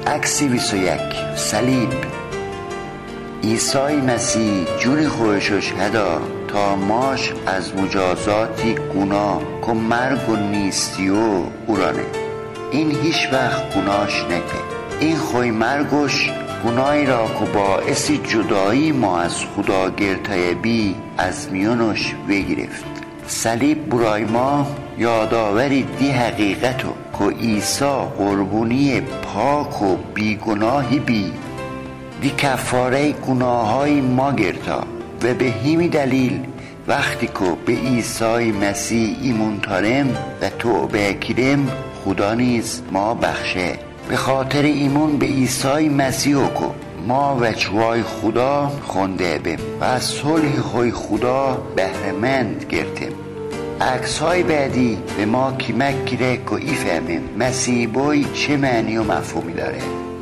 عکس 21 صلیب. عیسی مسیح جوری خودشش هدا تا ماش از مجازاتی گناه که مرگ و نیستی و اورانه. این هیچ وقت گناهش نکه. این خوی مرگش گناهی را که باعث جدایی ما از خدا گرتایبی از میونش بگرفت. صلیب برای ما یادآوری دی حقیقتو که عیسی قربونی پاک و بیگناهی بی دی کفاره گناههای ما گرتا و به همین دلیل وقتی که به عیسی مسیح ایمان تارم و توبه کریم خدا نیز ما بخشه. به خاطر ایمان به عیسی مسیح که ما وجوهای خدا خونده بیم و از صلح خوی خدا بهره‌مند گرتیم. عکس های بعدی به ما کمک کرده که ایفهمیم مسیح بوی چه معنی و مفهومی داره.